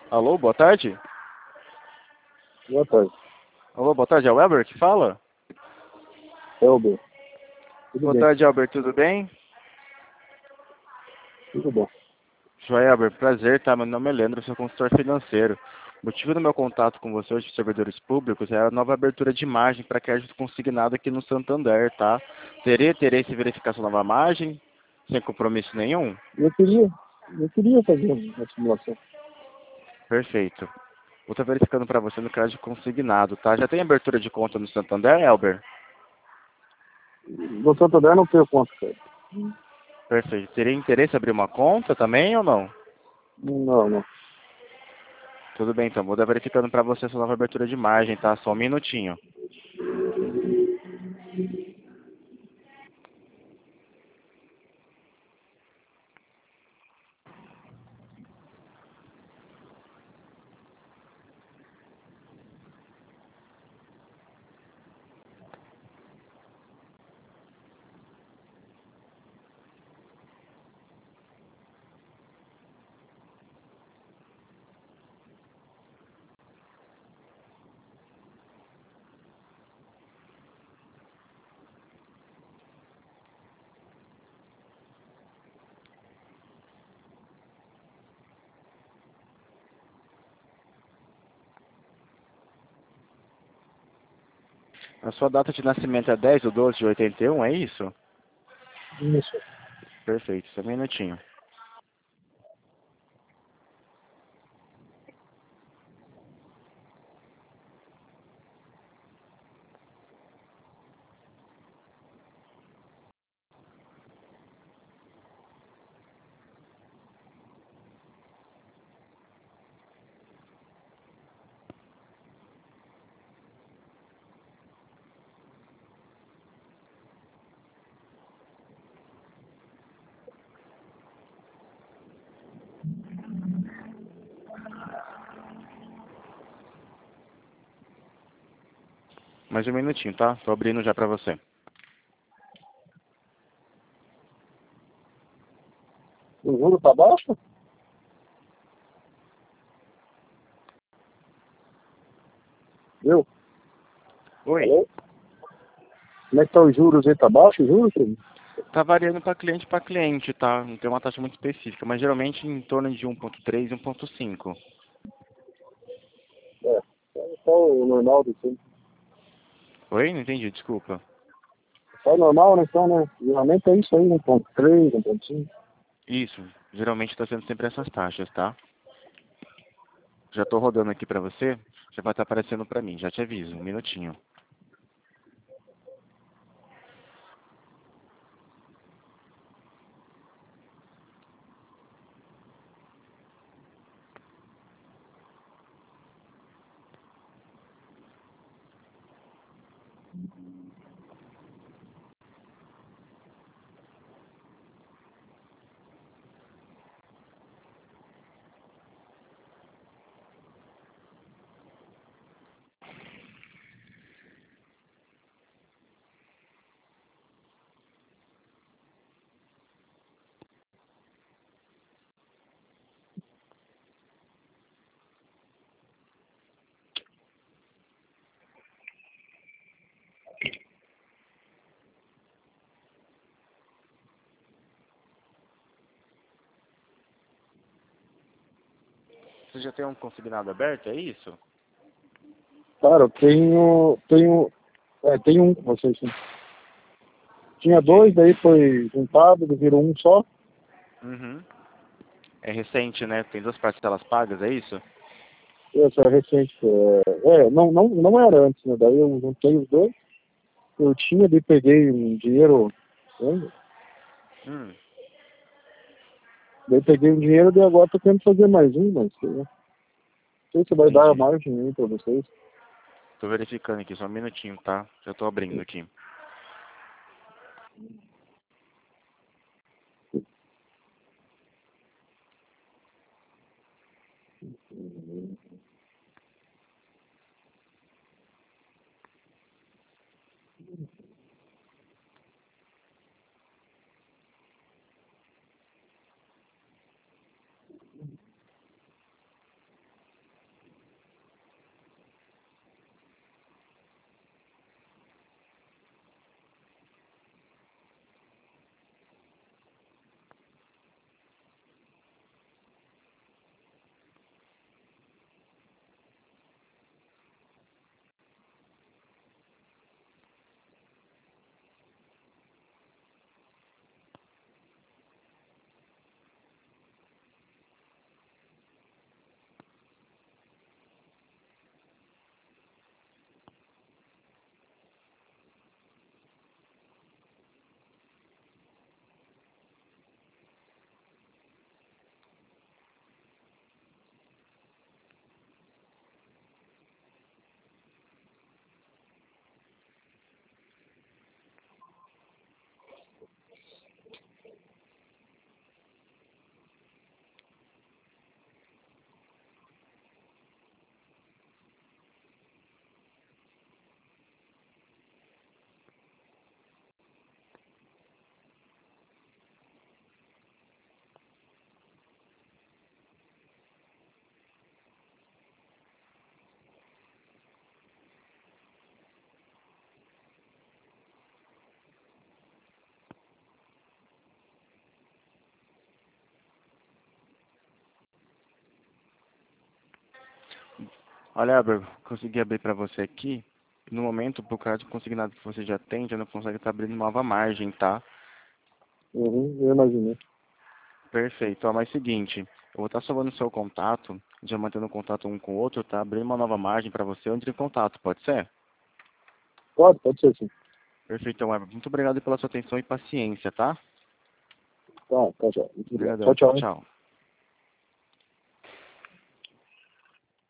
Alô, boa tarde. Boa tarde. Alô, boa tarde, é o Elber que fala? Elber. Tudo Boa bem, tarde, Elber, tudo bem? tudo bom. Joia, Elber, prazer, tá? Meu nome é Leandro, sou consultor financeiro. O motivo do meu contato com você hoje, servidores públicos, é a nova abertura de margem para crédito consignado aqui no Santander, tá? Teria interesse em verificar essa nova margem? Sem compromisso nenhum? Eu queria fazer uma simulação. Perfeito. Vou estar verificando para você no crédito consignado, tá? Já tem abertura de conta no Santander, Elber? No Santander não tenho conta, cara. Perfeito. Teria interesse em abrir uma conta também ou não? Não, não. Tudo bem, então. Vou estar verificando para você essa nova abertura de margem, tá? Só um minutinho. A sua data de nascimento é 10/12/81, é isso? Isso. Perfeito, só um minutinho. Mais um minutinho, tá? Tô abrindo já para você. O juro tá baixo? Viu? Oi. Alô? Como é que tá os juros aí? Tá baixo o juros, filho? Tá variando para cliente, tá? Não tem uma taxa muito específica, mas geralmente em torno de 1,3, 1,5. É. Tá o normal do tempo. Oi? Não entendi, desculpa. Tá o normal, né? Então, né? Geralmente é isso aí, 1,3, 1,5. Isso, geralmente está sendo sempre essas taxas, tá? Já tô rodando aqui para você, já vai estar aparecendo para mim, já te aviso, um minutinho. Você já tem um consignado aberto, é isso? Cara, eu tenho um com vocês, sim. Tinha dois, Entendi. daí foi juntado, virou um só. Uhum. É recente, né? Tem duas parcelas pagas, é isso? Essa é recente. Não era antes, né? Daí eu juntei os dois. Eu tinha, daí peguei um dinheiro, né? Hum, Daí peguei um dinheiro, daí agora tô querendo fazer mais um, mas não sei se vai dar a entendi. margem aí pra vocês. Tô verificando aqui, só um minutinho, tá? Já tô abrindo aqui. Olha, Eber, consegui abrir para você aqui. No momento, por causa do consignado que você já tem, já não consegue estar abrindo nova margem, tá? Uhum, eu imaginei. Perfeito. Ó, mas seguinte, eu vou estar salvando o seu contato, já mantendo contato um com o outro, tá? Abrindo uma nova margem para você, eu entre em contato, pode ser? Pode ser sim. Perfeito, então, Eber. Muito obrigado pela sua atenção e paciência, tá? Tá, já. Muito obrigado. Obrigadão. Tchau, Tchau, tchau, hein? tchau.